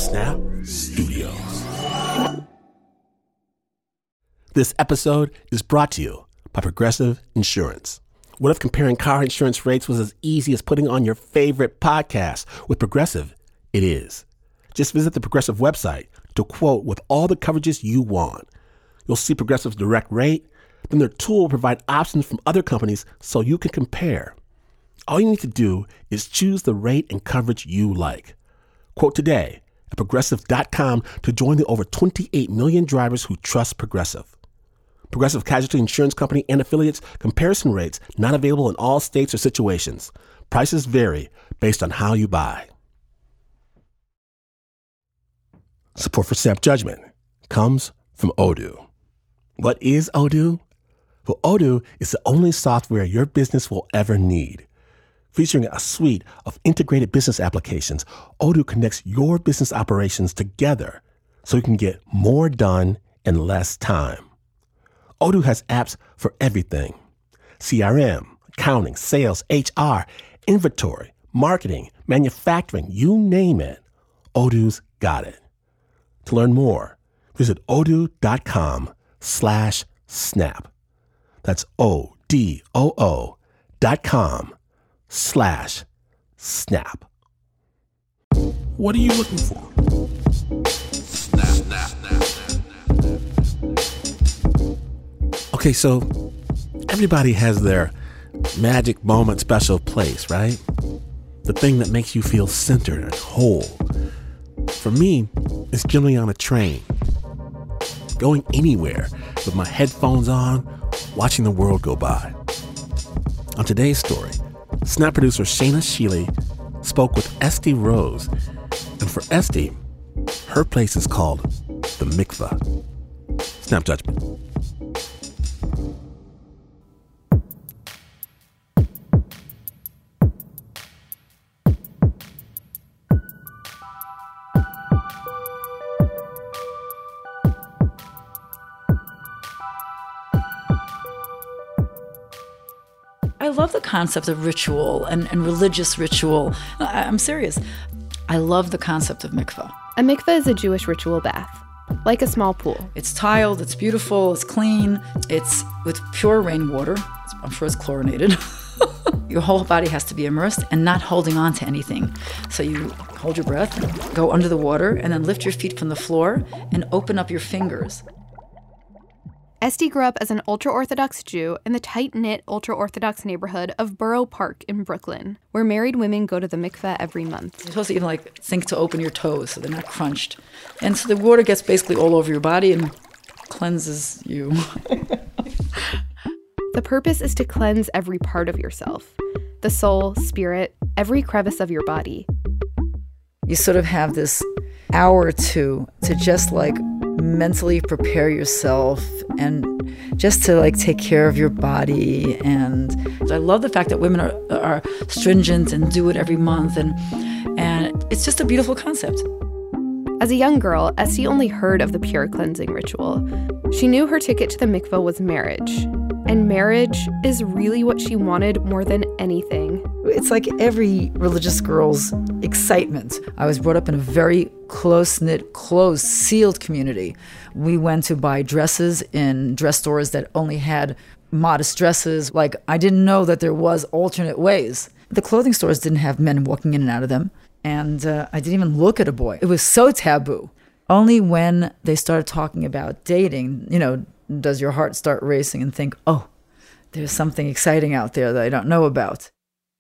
Snap Studios. This episode is brought to you by Progressive Insurance. What if comparing car insurance rates was as easy as putting on your favorite podcast? With Progressive, it is. Just visit the Progressive website to quote with all the coverages you want. You'll see Progressive's direct rate. Then their tool will provide options from other companies so you can compare. All you need to do is choose the rate and coverage you like. Quote today at Progressive.com to join the over 28 million drivers who trust Progressive. Progressive Casualty Insurance Company and Affiliates. Comparison rates not available in all states or situations. Prices vary based on how you buy. Support for Snap Judgment comes from Odoo. What is Odoo? Well, Odoo is the only software your business will ever need. Featuring a suite of integrated business applications, Odoo connects your business operations together so you can get more done in less time. Odoo has apps for everything: CRM, accounting, sales, HR, inventory, marketing, manufacturing, you name it. Odoo's got it. To learn more, visit odoo.com/snap. That's odoo.com/snap. What are you looking for? Snap. Okay, so everybody has their magic moment, special place, right? The thing that makes you feel centered and whole. For me, it's generally on a train. Going anywhere with my headphones on, watching the world go by. On today's story, Snap producer Shayna Shealy spoke with Esty Rose. And for Esty, her place is called the Mikveh. Snap Judgment. I love the concept of ritual and religious ritual. I'm serious. I love the concept of mikveh. A mikveh is a Jewish ritual bath, like a small pool. It's tiled, it's beautiful, it's clean, it's with pure rainwater. I'm sure it's chlorinated. Your whole body has to be immersed and not holding on to anything. So you hold your breath, go under the water, and then lift your feet from the floor and open up your fingers. Esty grew up as an ultra-Orthodox Jew in the tight-knit ultra-Orthodox neighborhood of Borough Park in Brooklyn, where married women go to the mikveh every month. You're supposed to even think to open your toes so they're not crunched. And so the water gets basically all over your body and cleanses you. The purpose is to cleanse every part of yourself, the soul, spirit, every crevice of your body. You sort of have this hour or two to just mentally prepare yourself and just to take care of your body. And I love the fact that women are stringent and do it every month, and it's just a beautiful concept. As a young girl, Esty only heard of the pure cleansing ritual. She knew her ticket to the mikveh was marriage, and marriage is really what she wanted more than anything. It's like every religious girl's excitement. I was brought up in a very close-knit, closed, sealed community. We went to buy dresses in dress stores that only had modest dresses. I didn't know that there was alternate ways. The clothing stores didn't have men walking in and out of them. And I didn't even look at a boy. It was so taboo. Only when they started talking about dating, does your heart start racing and think, oh, there's something exciting out there that I don't know about.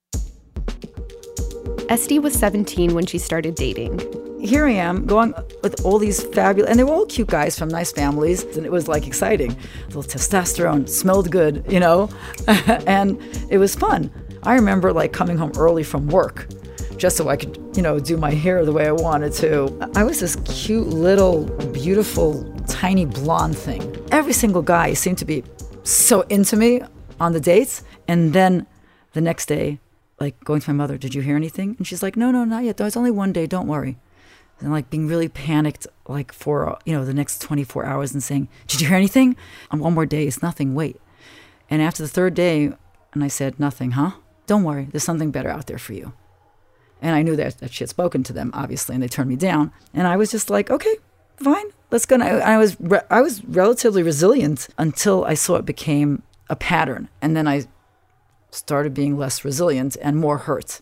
Esty was 17 when she started dating. Here I am going with all these fabulous, and they were all cute guys from nice families, and it was exciting. A little testosterone, smelled good, and it was fun. I remember coming home early from work just so I could, do my hair the way I wanted to. I was this cute little, beautiful, tiny blonde thing. Every single guy seemed to be so into me on the dates, and then the next day, going to my mother, did you hear anything? And she's like, no, not yet. There's only one day, don't worry. And being really panicked, for, the next 24 hours and saying, did you hear anything? On one more day, it's nothing, wait. And after the third day, and I said, nothing, huh? Don't worry, there's something better out there for you. And I knew that she had spoken to them, obviously, and they turned me down. And I was just like, okay, fine, let's go. And I was relatively resilient until I saw it became a pattern. And then I started being less resilient and more hurt.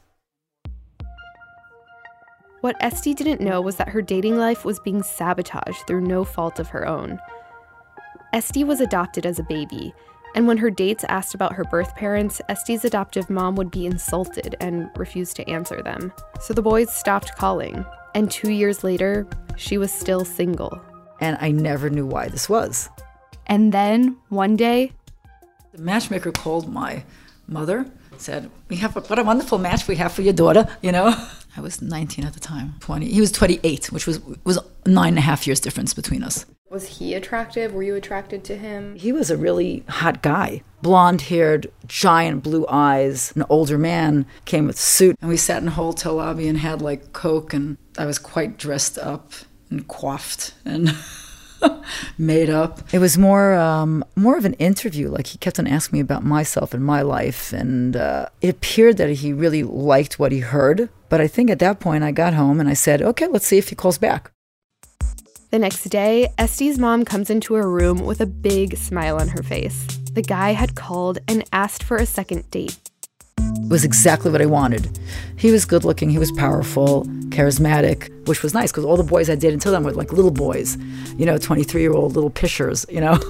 What Esty didn't know was that her dating life was being sabotaged through no fault of her own. Esty was adopted as a baby, and when her dates asked about her birth parents, Esty's adoptive mom would be insulted and refuse to answer them. So the boys stopped calling, and 2 years later, she was still single. And I never knew why this was. And then, one day, the matchmaker called my mother, said, what a wonderful match we have for your daughter, you know? I was 19 at the time, 20. He was 28, which was 9.5 years difference between us. Was he attractive? Were you attracted to him? He was a really hot guy. Blonde-haired, giant blue eyes, an older man, came with a suit. And we sat in a hotel lobby and had like Coke, and I was quite dressed up and coiffed and made up. It was more of an interview. Like, he kept on asking me about myself and my life, and it appeared that he really liked what he heard. But I think at that point I got home and I said, okay, let's see if he calls back. The next day, Esty's mom comes into her room with a big smile on her face. The guy had called and asked for a second date. It was exactly what I wanted. He was good looking, he was powerful, charismatic, which was nice because all the boys I dated until then were like little boys, 23-year-old little pishers,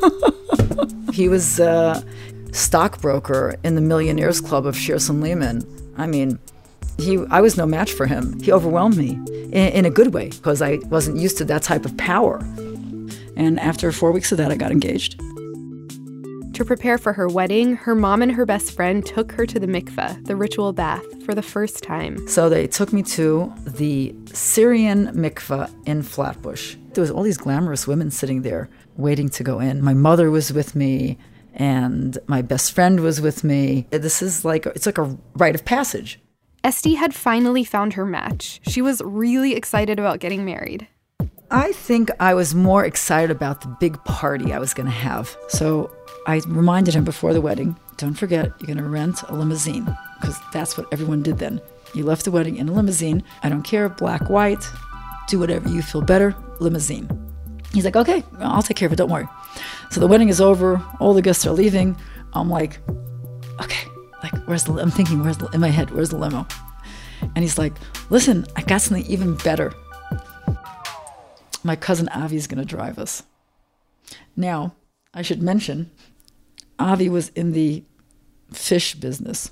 He was a stockbroker in the Millionaires Club of Shearson Lehman. I mean, I was no match for him. He overwhelmed me in a good way because I wasn't used to that type of power. And after 4 weeks of that, I got engaged. To prepare for her wedding, her mom and her best friend took her to the mikveh, the ritual bath, for the first time. So they took me to the Syrian mikveh in Flatbush. There was all these glamorous women sitting there waiting to go in. My mother was with me, and my best friend was with me. This is it's like a rite of passage. Esty had finally found her match. She was really excited about getting married. I think I was more excited about the big party I was going to have. So I reminded him before the wedding, don't forget, you're going to rent a limousine, because that's what everyone did then. You left the wedding in a limousine. I don't care, black, white, do whatever you feel better, limousine. He's like, okay, I'll take care of it, don't worry. So the wedding is over, all the guests are leaving. I'm like, okay, I'm thinking, in my head, where's the limo? And he's like, listen, I got something even better. My cousin Avi's going to drive us. Now, I should mention, Avi was in the fish business.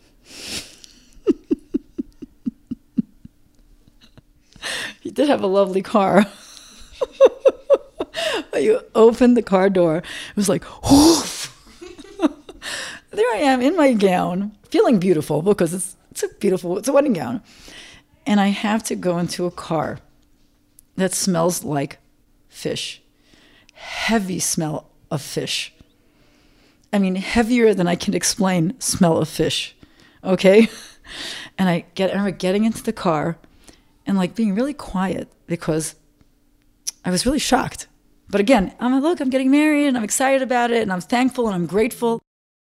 He did have a lovely car. You opened the car door, it was like, whoosh. There I am in my gown, feeling beautiful because it's a wedding gown. And I have to go into a car that smells like fish. Heavy smell of fish. I mean, heavier than I can explain smell of fish. Okay? And I remember getting into the car and being really quiet because I was really shocked. But again, I'm getting married and I'm excited about it and I'm thankful and I'm grateful.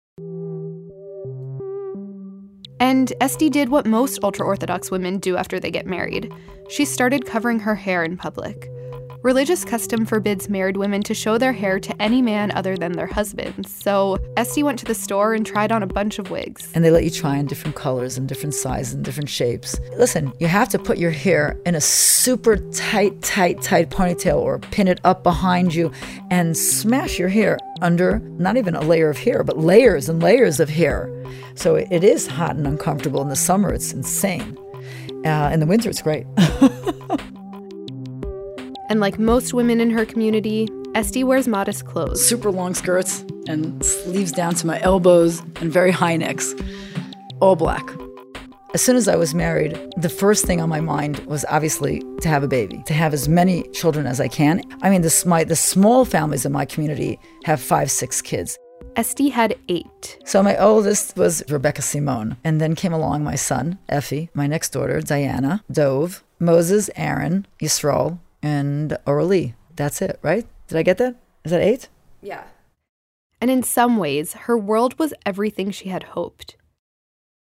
And Esty did what most ultra-Orthodox women do after they get married. She started covering her hair in public. Religious custom forbids married women to show their hair to any man other than their husbands. So Esty went to the store and tried on a bunch of wigs. And they let you try in different colors and different sizes and different shapes. Listen, you have to put your hair in a super tight ponytail or pin it up behind you and smash your hair under not even a layer of hair, but layers and layers of hair. So it is hot and uncomfortable. In the summer, it's insane. In the winter, it's great. And like most women in her community, Esty wears modest clothes. Super long skirts and sleeves down to my elbows and very high necks. All black. As soon as I was married, the first thing on my mind was obviously to have a baby, to have as many children as I can. I mean, the small families in my community have 5-6 kids. Esty had 8. So my oldest was Rebecca Simone. And then came along my son, Effie, my next daughter, Diana, Dove, Moses, Aaron, Yisrael, and Aurelie. That's it, right? Did I get that? Is that 8? Yeah. And in some ways, her world was everything she had hoped.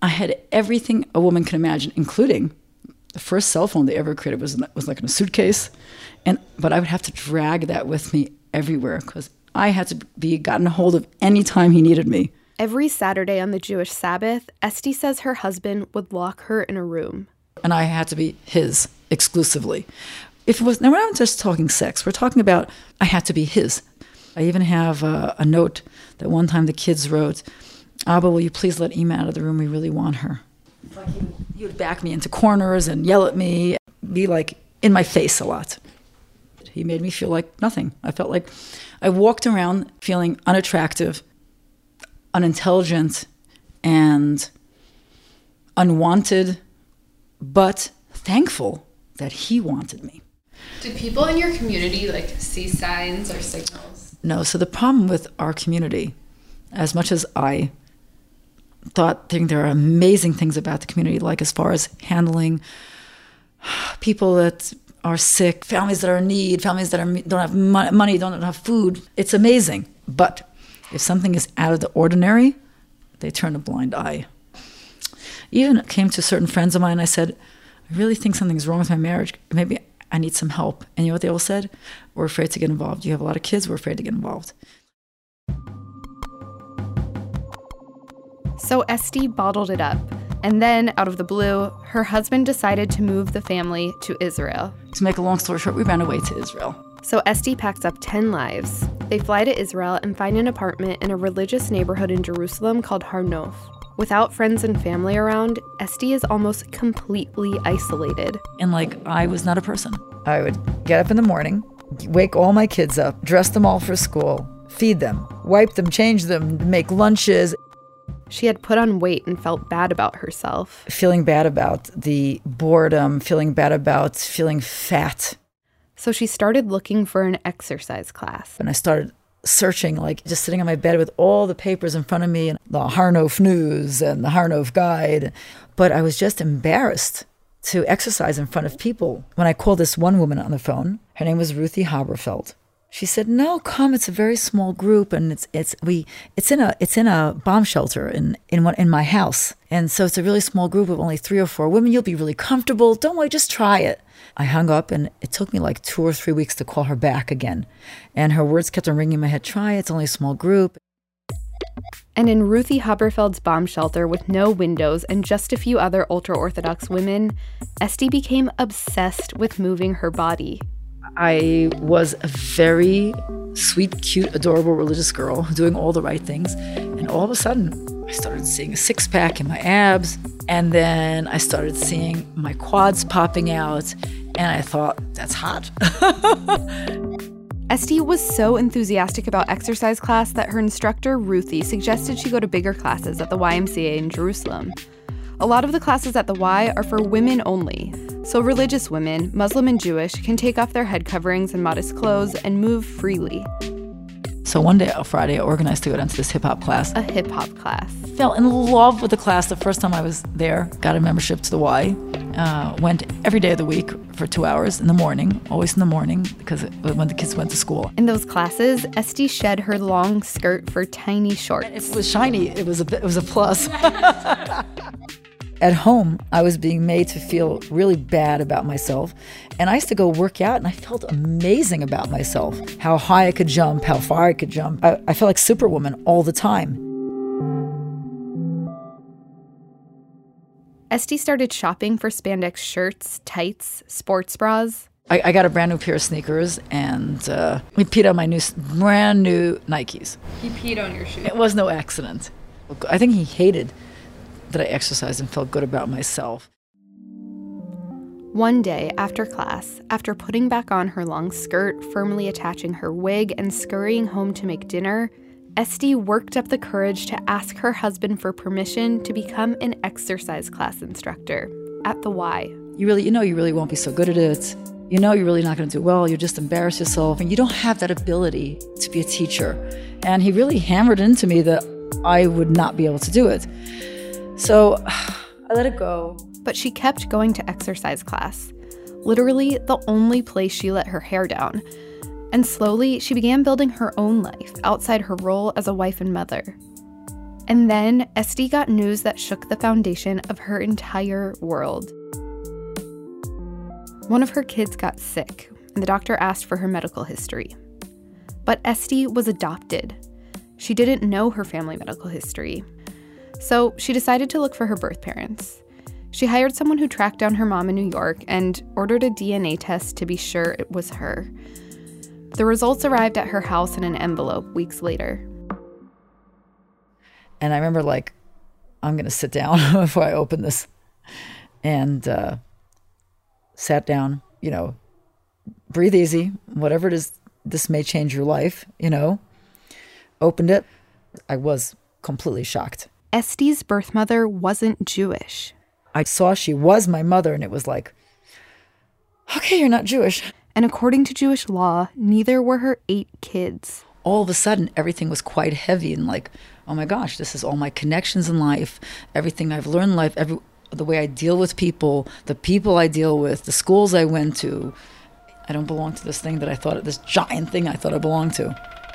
I had everything a woman can imagine, including the first cell phone they ever created was like in a suitcase. But I would have to drag that with me everywhere because I had to be gotten a hold of any time he needed me. Every Saturday on the Jewish Sabbath, Esty says her husband would lock her in a room. And I had to be his exclusively. Now we're not just talking sex. We're talking about I had to be his. I even have a note that one time the kids wrote, Abba, will you please let Ima out of the room? We really want her. Like he would back me into corners and yell at me, be like in my face a lot. He made me feel like nothing. I felt like I walked around feeling unattractive, unintelligent, and unwanted, but thankful that he wanted me. Did people in your community see signs or signals? No. So the problem with our community, as much as I think there are amazing things about the community, like as far as handling people that are sick, families that are in need, families that don't have money, don't have food. It's amazing. But if something is out of the ordinary, they turn a blind eye. Even came to certain friends of mine, I said, I really think something's wrong with my marriage. Maybe I need some help. And you know what they all said? We're afraid to get involved. You have a lot of kids, we're afraid to get involved. So Esty bottled it up. And then, out of the blue, her husband decided to move the family to Israel. To make a long story short, we ran away to Israel. So Esty packs up 10 lives. They fly to Israel and find an apartment in a religious neighborhood in Jerusalem called Har Nof. Without friends and family around, Esty is almost completely isolated. And I was not a person. I would get up in the morning, wake all my kids up, dress them all for school, feed them, wipe them, change them, make lunches. She had put on weight and felt bad about herself. Feeling bad about the boredom, feeling bad about feeling fat. So she started looking for an exercise class. And I started searching, just sitting on my bed with all the papers in front of me and the Har Nof News and the Har Nof Guide. But I was just embarrassed to exercise in front of people. When I called this one woman on the phone, her name was Ruthie Haberfeld. She said, "No, come. It's a very small group, and it's in a bomb shelter in my house, and so it's a really small group of only 3 or 4 women. You'll be really comfortable. Don't worry, just try it." I hung up, and it took me 2 or 3 weeks to call her back again, and her words kept on ringing in my head. Try it. It's only a small group. And in Ruthie Haberfeld's bomb shelter with no windows and just a few other ultra-Orthodox women, Esty became obsessed with moving her body. I was a very sweet, cute, adorable religious girl doing all the right things. And all of a sudden, I started seeing a six-pack in my abs. And then I started seeing my quads popping out. And I thought, that's hot. Esty was so enthusiastic about exercise class that her instructor, Ruthie, suggested she go to bigger classes at the YMCA in Jerusalem. A lot of the classes at the Y are for women only. So religious women, Muslim and Jewish, can take off their head coverings and modest clothes and move freely. So one day, on Friday, I organized to go down to this hip-hop class. A hip-hop class. Fell in love with the class the first time I was there. Got a membership to the Y. Went every day of the week for 2 hours in the morning, always in the morning, because when the kids went to school. In those classes, Esty shed her long skirt for tiny shorts. It was shiny. It was a plus. At home, I was being made to feel really bad about myself. And I used to go work out, and I felt amazing about myself. How high I could jump, how far I could jump. I felt like Superwoman all the time. Esty started shopping for spandex shirts, tights, sports bras. I got a brand new pair of sneakers, and we peed on my brand new Nikes. He peed on your shoes. It was no accident. I think he hated that I exercised and felt good about myself. One day after class, after putting back on her long skirt, firmly attaching her wig, and scurrying home to make dinner, Esty worked up the courage to ask her husband for permission to become an exercise class instructor at the Y. You really won't be so good at it. You know you're really not going to do well. You'll just embarrass yourself, and you don't have that ability to be a teacher. And he really hammered into me that I would not be able to do it. So I let it go. But she kept going to exercise class, literally the only place she let her hair down. And slowly, she began building her own life outside her role as a wife and mother. And then Esty got news that shook the foundation of her entire world. One of her kids got sick, and the doctor asked for her medical history. But Esty was adopted. She didn't know her family medical history. So she decided to look for her birth parents. She hired someone who tracked down her mom in New York and ordered a DNA test to be sure it was her. The results arrived at her house in an envelope weeks later. And I remember, like, I'm going to sit down before I open this. And sat down, breathe easy, whatever it is, this may change your life, Opened it. I was completely shocked. Esty's birth mother wasn't Jewish. I saw she was my mother, and it was like, okay, you're not Jewish. And according to Jewish law, neither were her 8 kids. All of a sudden, everything was quite heavy and like, oh my gosh, this is all my connections in life, everything I've learned in life, the way I deal with people, the people I deal with, the schools I went to. I don't belong to this giant thing I thought I belonged to.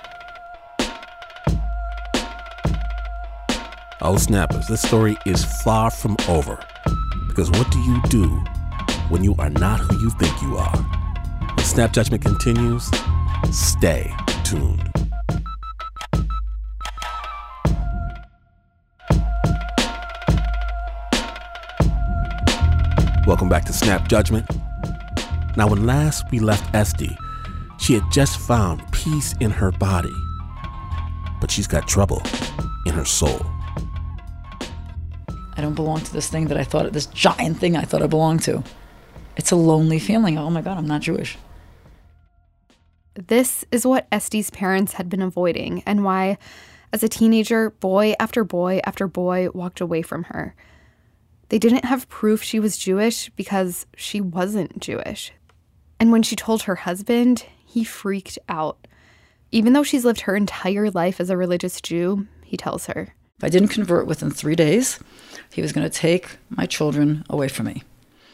Oh, snappers, this story is far from over. Because what do you do when you are not who you think you are? When Snap Judgment continues, stay tuned. Welcome back to Snap Judgment. Now, when last we left Esty, she had just found peace in her body, but she's got trouble in her soul. I don't belong to this giant thing I thought I belonged to. It's a lonely feeling. Oh my God, I'm not Jewish. This is what Esty's parents had been avoiding, and why, as a teenager, boy after boy after boy walked away from her. They didn't have proof she was Jewish because she wasn't Jewish. And when she told her husband, he freaked out. Even though she's lived her entire life as a religious Jew, he tells her, if I didn't convert within 3 days, he was going to take my children away from me.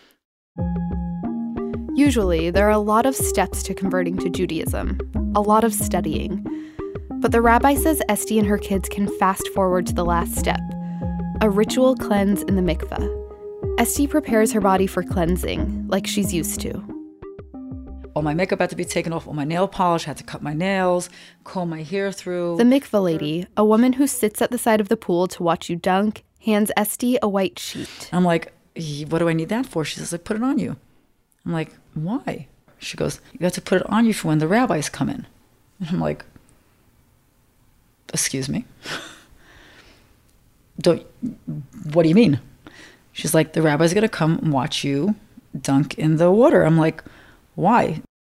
Usually, there are a lot of steps to converting to Judaism, a lot of studying. But the rabbi says Esty and her kids can fast forward to the last step, a ritual cleanse in the mikveh. Esty prepares her body for cleansing, like she's used to. All my makeup had to be taken off, all my nail polish, had to cut my nails, comb my hair through. The mikveh lady, a woman who sits at the side of the pool to watch you dunk, hands Esty a white sheet. I'm like, what do I need that for? She says, like, put it on you. I'm like, why? She goes, you have to put it on you for when the rabbis come in. And I'm like, excuse me? What do you mean? She's like, the rabbi's going to come and watch you dunk in the water. I'm like, why?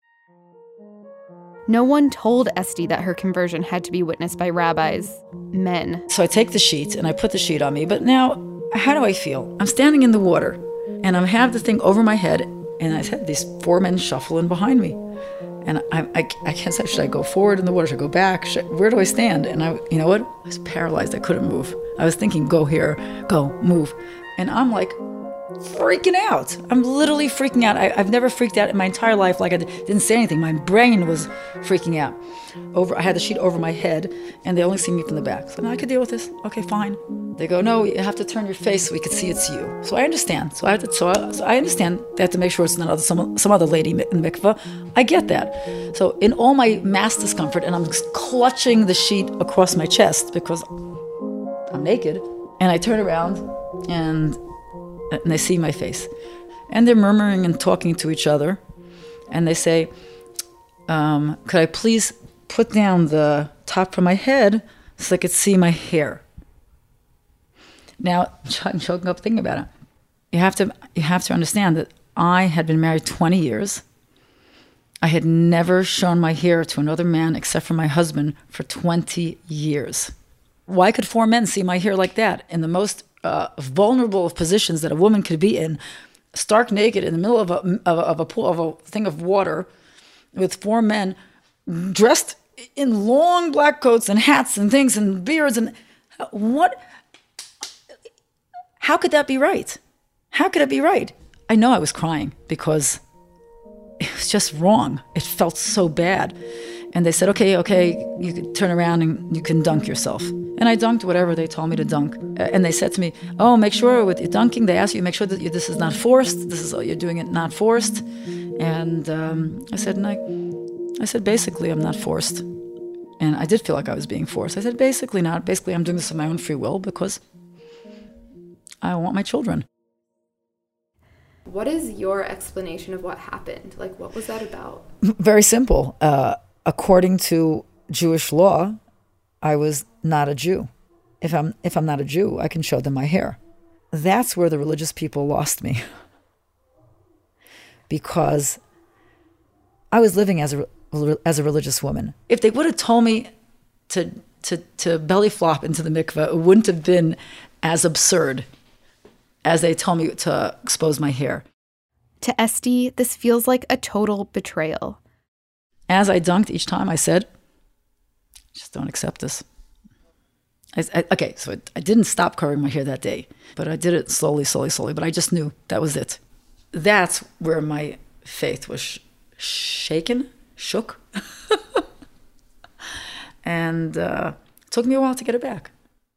No one told Esty that her conversion had to be witnessed by rabbis, men. So I take the sheet and I put the sheet on me. But now, how do I feel? I'm standing in the water and I have the thing over my head, and I had these 4 men shuffling behind me. And I can't say, should I go forward in the water? Should I go back? Where do I stand? And you know what? I was paralyzed. I couldn't move. I was thinking, go here, go, move. And I'm like freaking out. I'm literally freaking out. I've never freaked out in my entire life. Like, I didn't say anything. My brain was freaking out. I had the sheet over my head, and they only see me from the back. So, no, I could deal with this. Okay, fine. They go, no, you have to turn your face so we could see it's you. So I understand. So I understand they have to make sure it's not some other lady in the mikveh. I get that. So in all my mass discomfort, and I'm clutching the sheet across my chest because I'm naked, and I turn around and they see my face. And they're murmuring and talking to each other. And they say, could I please put down the top of my head so I could see my hair? Now, I'm choking up thinking about it. You have to understand that I had been married 20 years. I had never shown my hair to another man except for my husband for 20 years. Why could 4 men see my hair like that in the most vulnerable of positions that a woman could be in, stark naked in the middle of a pool, of a thing of water, with 4 men dressed in long black coats and hats and things and beards and what? How could that be right? How could it be right? I know I was crying because it was just wrong. It felt so bad. And they said, okay, you can turn around and you can dunk yourself. And I dunked whatever they told me to dunk. And they said to me, oh, make sure with your dunking, they ask you, make sure that this is not forced. You're doing it not forced. And I said, basically, I'm not forced. And I did feel like I was being forced. I said, basically not. Basically, I'm doing this of my own free will because I want my children. What is your explanation of what happened? Like, what was that about? Very simple. According to Jewish law, I was not a Jew. If I'm not a Jew, I can show them my hair. That's where the religious people lost me. Because I was living as a religious woman. If they would have told me to belly flop into the mikveh, it wouldn't have been as absurd as they told me to expose my hair. To Esti, this feels like a total betrayal. As I dunked each time, I said, just don't accept this. So I didn't stop covering my hair that day, but I did it slowly, but I just knew that was it. That's where my faith was shook. And it took me a while to get it back.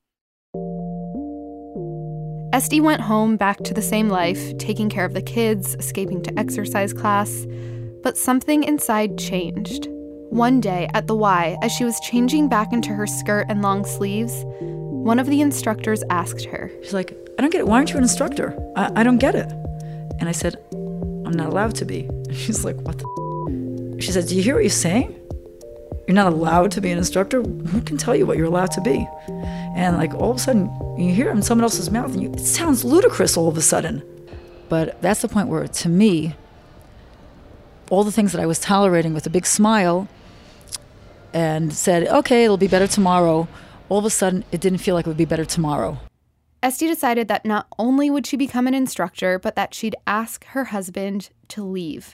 Esti went home back to the same life, taking care of the kids, escaping to exercise class. But something inside changed. One day at the Y, as she was changing back into her skirt and long sleeves, one of the instructors asked her. She's like, I don't get it. Why aren't you an instructor? I don't get it. And I said, I'm not allowed to be. And she's like, what the? She said, do you hear what you're saying? You're not allowed to be an instructor? Who can tell you what you're allowed to be? And like all of a sudden, you hear it in someone else's mouth, and it sounds ludicrous all of a sudden. But that's the point where, to me, all the things that I was tolerating with a big smile and said, okay, it'll be better tomorrow, all of a sudden, it didn't feel like it would be better tomorrow. Esti decided that not only would she become an instructor, but that she'd ask her husband to leave.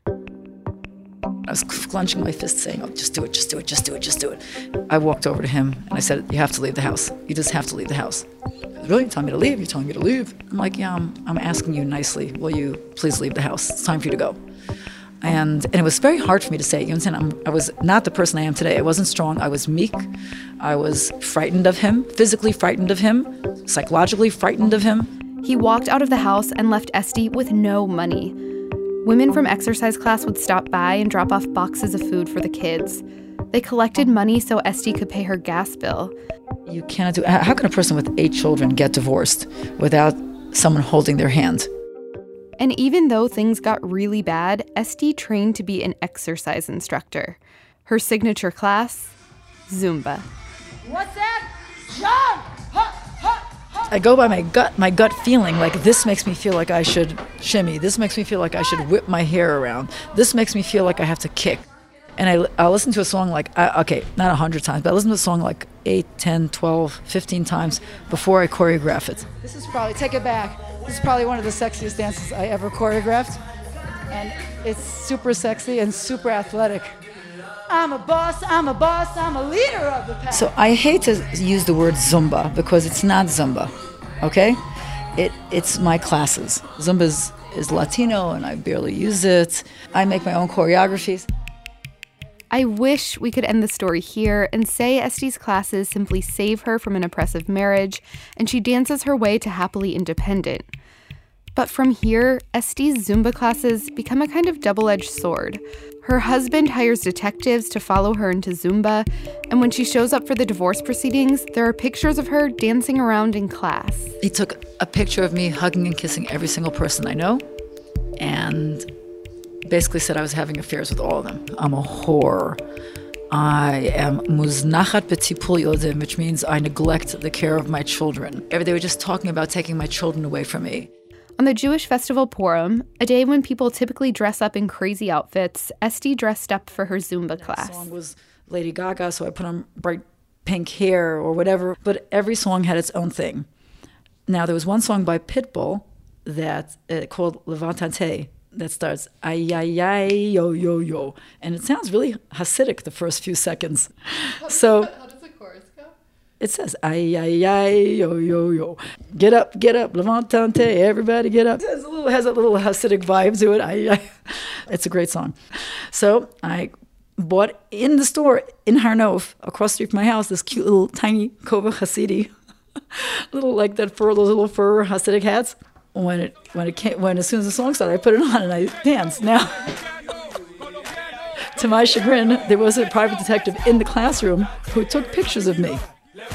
I was clenching my fist saying, oh, just do it. I walked over to him and I said, you have to leave the house. You just have to leave the house. Really? You're telling me to leave? You're telling me to leave? I'm like, yeah, I'm asking you nicely. Will you please leave the house? It's time for you to go. And it was very hard for me to say. You understand? I was not the person I am today. I wasn't strong. I was meek. I was frightened of him, physically frightened of him, psychologically frightened of him. He walked out of the house and left Esti with no money. Women from exercise class would stop by and drop off boxes of food for the kids. They collected money so Esti could pay her gas bill. You cannot do. How can a person with 8 children get divorced without someone holding their hand? And even though things got really bad, Esti trained to be an exercise instructor. Her signature class, Zumba. What's that? Jump! I go by my gut feeling, like this makes me feel like I should shimmy. This makes me feel like I should whip my hair around. This makes me feel like I have to kick. And I'll listen to a song like, not 100 times, but I listen to a song like 8, 10, 12, 15 times before I choreograph it. This is probably, take it back, this is probably one of the sexiest dances I ever choreographed. And it's super sexy and super athletic. I'm a boss, I'm a leader of the pack. So I hate to use the word Zumba because it's not Zumba, okay? It's my classes. Zumba is Latino and I barely use it. I make my own choreographies. I wish we could end the story here and say Esti's classes simply save her from an oppressive marriage and she dances her way to happily independent. But from here, Esti's Zumba classes become a kind of double-edged sword. Her husband hires detectives to follow her into Zumba, and when she shows up for the divorce proceedings, there are pictures of her dancing around in class. He took a picture of me hugging and kissing every single person I know, and basically said I was having affairs with all of them. I'm a whore. I am muznachat betipul yodim, which means I neglect the care of my children. They were just talking about taking my children away from me. On the Jewish festival Purim, a day when people typically dress up in crazy outfits, Esti dressed up for her Zumba class. The song was Lady Gaga, so I put on bright pink hair or whatever, but every song had its own thing. Now, there was one song by Pitbull that called Levantante that starts ay, ay, ay, yo, yo, yo. And it sounds really Hasidic the first few seconds. How does the chorus go? It says, ay, ay, ay, yo, yo, yo. Get up, levantante, everybody get up. It has a little Hasidic vibe to it. Ay, ay. It's a great song. So I bought in the store in Har Nof, across the street from my house, this cute little tiny Kova Hasidi, little like that fur, those little fur Hasidic hats. When as soon as the song started, I put it on and I danced. Now, to my chagrin, there was a private detective in the classroom who took pictures of me.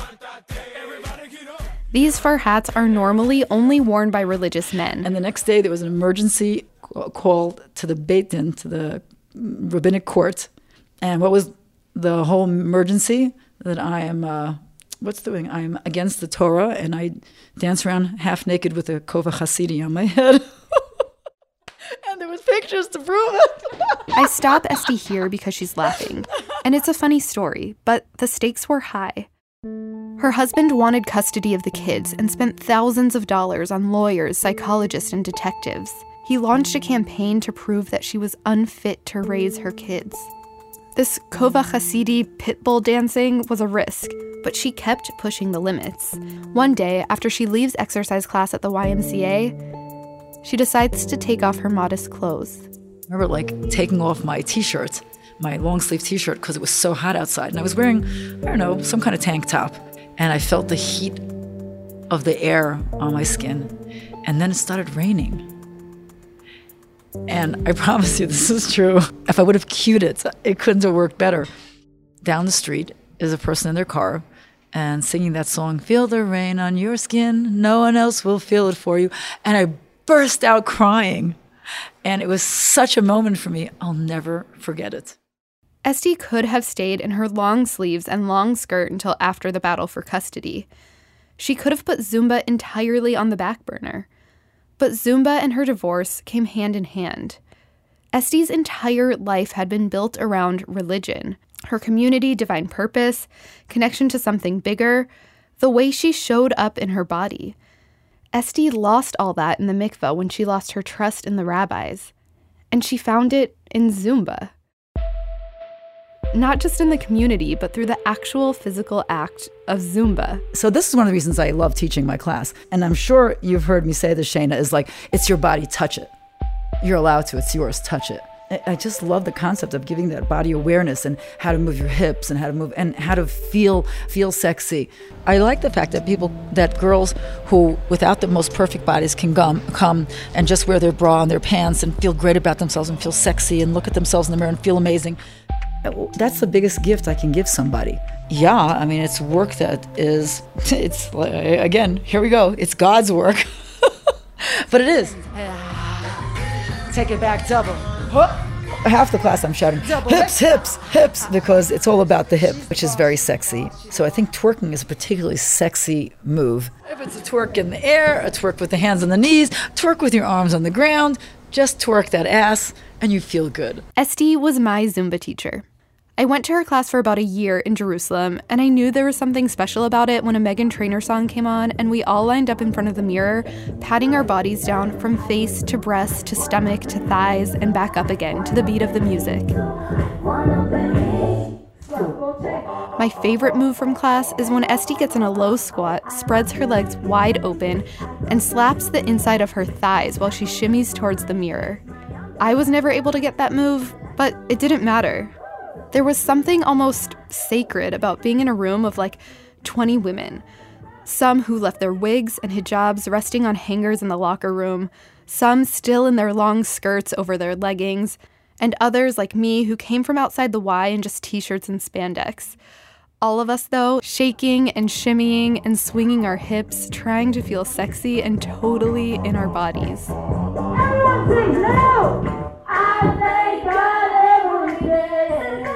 These fur hats are normally only worn by religious men. And the next day, there was an emergency call to the Beit Din, to the rabbinic court. And what was the whole emergency? That I am, I am against the Torah, and I dance around half naked with a Kova Hasidi on my head. And there was pictures to prove it. I stop Esty here because she's laughing. And it's a funny story, but the stakes were high. Her husband wanted custody of the kids and spent thousands of dollars on lawyers, psychologists, and detectives. He launched a campaign to prove that she was unfit to raise her kids. This Kova Hasidi pitbull dancing was a risk, but she kept pushing the limits. One day, after she leaves exercise class at the YMCA, she decides to take off her modest clothes. I remember taking off my t-shirt, my long sleeve t-shirt, because it was so hot outside. And I was wearing, some kind of tank top. And I felt the heat of the air on my skin. And then it started raining. And I promise you, this is true. If I would have cued it, it couldn't have worked better. Down the street is a person in their car and singing that song, "Feel the rain on your skin, no one else will feel it for you." And I burst out crying. And it was such a moment for me, I'll never forget it. Esty could have stayed in her long sleeves and long skirt until after the battle for custody. She could have put Zumba entirely on the back burner. But Zumba and her divorce came hand in hand. Esty's entire life had been built around religion, her community, divine purpose, connection to something bigger, the way she showed up in her body. Esty lost all that in the mikveh when she lost her trust in the rabbis. And she found it in Zumba. Not just in the community, but through the actual physical act of Zumba. So this is one of the reasons I love teaching my class. And I'm sure you've heard me say this, Shana, is it's your body, touch it. You're allowed to, it's yours, touch it. I just love the concept of giving that body awareness and how to move your hips and how to move and how to feel sexy. I like the fact that girls who, without the most perfect bodies, can come and just wear their bra and their pants and feel great about themselves and feel sexy and look at themselves in the mirror and feel amazing. That's the biggest gift I can give somebody. Yeah, it's work that is, again, here we go. It's God's work. But it is. Take it back, double. Half the class I'm shouting, hips, hips, hips, because it's all about the hip, which is very sexy. So I think twerking is a particularly sexy move. If it's a twerk in the air, a twerk with the hands on the knees, twerk with your arms on the ground, just twerk that ass, and you feel good. Esty was my Zumba teacher. I went to her class for about a year in Jerusalem, and I knew there was something special about it when a Meghan Trainor song came on and we all lined up in front of the mirror, patting our bodies down from face to breast to stomach to thighs and back up again to the beat of the music. My favorite move from class is when Esty gets in a low squat, spreads her legs wide open, and slaps the inside of her thighs while she shimmies towards the mirror. I was never able to get that move, but it didn't matter. There was something almost sacred about being in a room of 20 women. Some who left their wigs and hijabs resting on hangers in the locker room, some still in their long skirts over their leggings, and others like me who came from outside the Y in just t-shirts and spandex. All of us, though, shaking and shimmying and swinging our hips, trying to feel sexy and totally in our bodies. Everyone sing now! I thank God every day.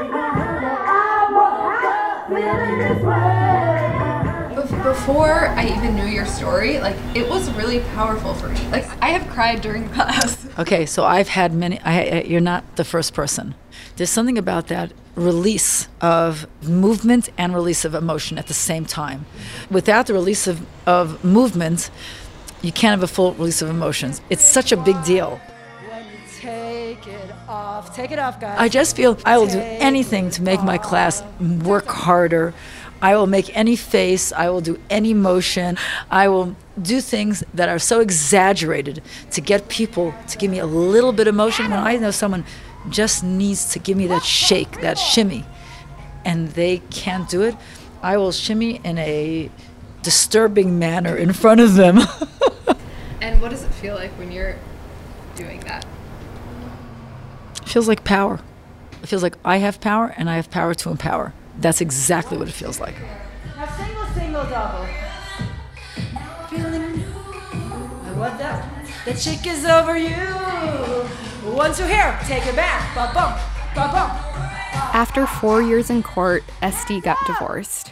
I woke up feeling this way. Before I even knew your story, it was really powerful for me. I have cried during class. Okay, so I've had many. You're not the first person. There's something about that release of movement and release of emotion at the same time. Without the release of movement, you can't have a full release of emotions. It's such a big deal. When you take it off, guys. I just feel I will do anything to make my class work harder. I will make any face. I will do any motion. I will do things that are so exaggerated to get people to give me a little bit of motion when I know someone just needs to give me that shake, that shimmy, and they can't do it. I will shimmy in a disturbing manner in front of them. And what does it feel like when you're doing that? It feels like power. It feels like I have power and I have power to empower. That's exactly what it feels like. Now single, double. Feeling what the chick is over you. 1, 2, here, take it back. Ba-bum, ba-bum. After 4 years in court, Esti got divorced.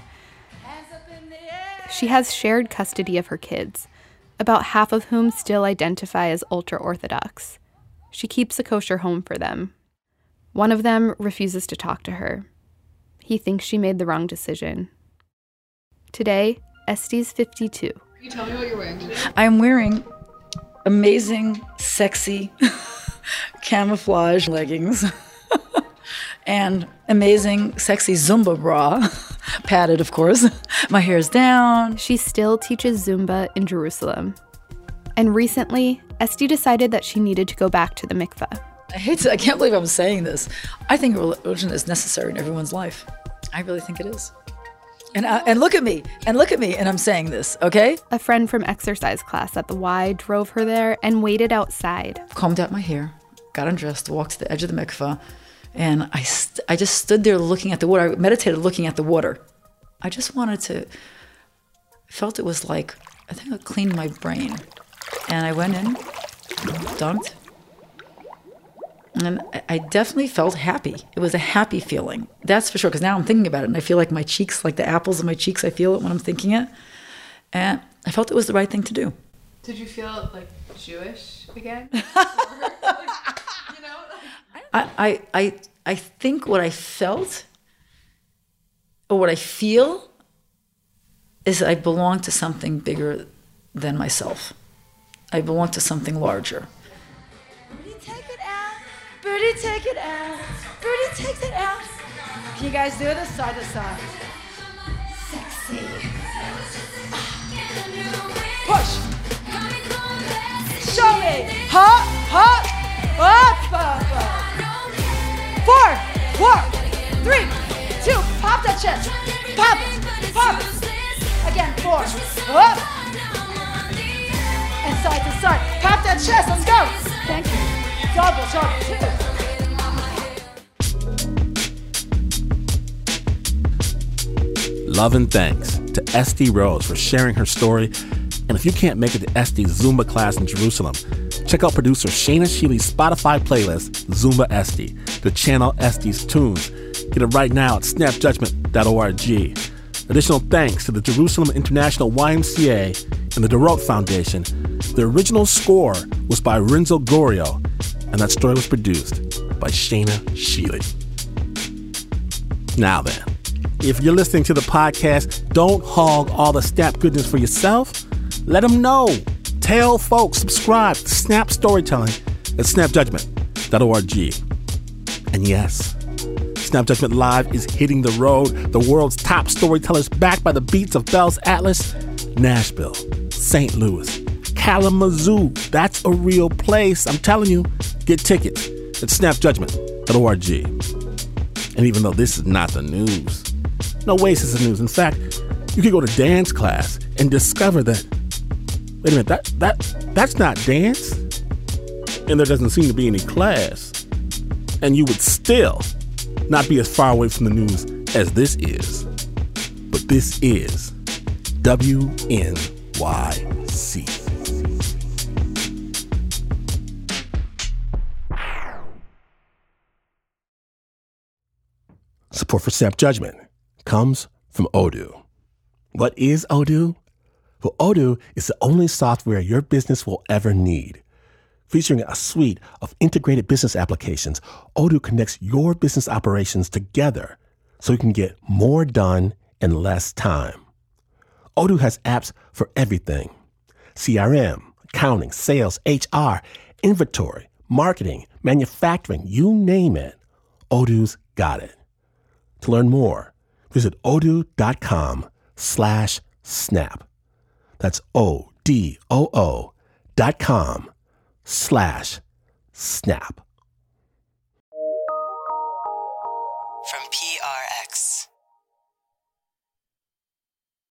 She has shared custody of her kids, about half of whom still identify as ultra-Orthodox. She keeps a kosher home for them. One of them refuses to talk to her. He thinks she made the wrong decision. Today, Esti's 52. Can you tell me what you're wearing today? I'm wearing amazing, sexy camouflage leggings and amazing, sexy Zumba bra, padded, of course. My hair's down. She still teaches Zumba in Jerusalem. And recently, Esti decided that she needed to go back to the mikveh. I can't believe I'm saying this. I think religion is necessary in everyone's life. I really think it is. And look at me, and I'm saying this, okay? A friend from exercise class at the Y drove her there and waited outside. Combed out my hair, got undressed, walked to the edge of the mikveh, and I just stood there looking at the water. I meditated looking at the water. I just wanted to, felt it was like, I think it cleaned my brain. And I went in, dunked, and I definitely felt happy. It was a happy feeling, that's for sure, because now I'm thinking about it, and I feel like my cheeks, like the apples of my cheeks, I feel it when I'm thinking it. And I felt it was the right thing to do. Did you feel like Jewish again? I think what I felt, or what I feel, is that I belong to something bigger than myself. I belong to something larger. Birdie, take it out. Birdie, take it out. Birdie, take it out. Can you guys do this side to side? Sexy. Push. Show me. Hop, hop, up, up, up. 4, 3, 2. Pop that chest. Pop it. Pop it. Again. 4. Up. And side to side. Pop that chest. Let's go. Thank you. Double, 2. Love and thanks to Esti Rose for sharing her story. And if you can't make it to Esti's Zumba class in Jerusalem, check out producer Shayna Shealy's Spotify playlist, Zumba Esti, to channel Esti's tunes. Get it right now at snapjudgment.org. Additional thanks to the Jerusalem International YMCA and the DeRote Foundation. The original score was by Renzo Gorio, and that story was produced by Shayna Shealy. Now then, if you're listening to the podcast, don't hog all the Snap goodness for yourself. Let them know. Tell folks, subscribe to Snap Storytelling at snapjudgment.org. And yes, Snap Judgment Live is hitting the road. The world's top storytellers, backed by the beats of Bell's Atlas. Nashville, St. Louis, Kalamazoo. That's a real place. I'm telling you. Get tickets at snapjudgment.org. And even though this is not the news, no way this is the news. In fact, you could go to dance class and discover that, wait a minute, that's not dance. And there doesn't seem to be any class. And you would still not be as far away from the news as this is. But this is WNYC. Support for Snap Judgment comes from Odoo. What is Odoo? Well, Odoo is the only software your business will ever need. Featuring a suite of integrated business applications, Odoo connects your business operations together so you can get more done in less time. Odoo has apps for everything: CRM, accounting, sales, HR, inventory, marketing, manufacturing, you name it. Odoo's got it. To learn more, Visit odoo.com/snap. That's ODOO.com/snap.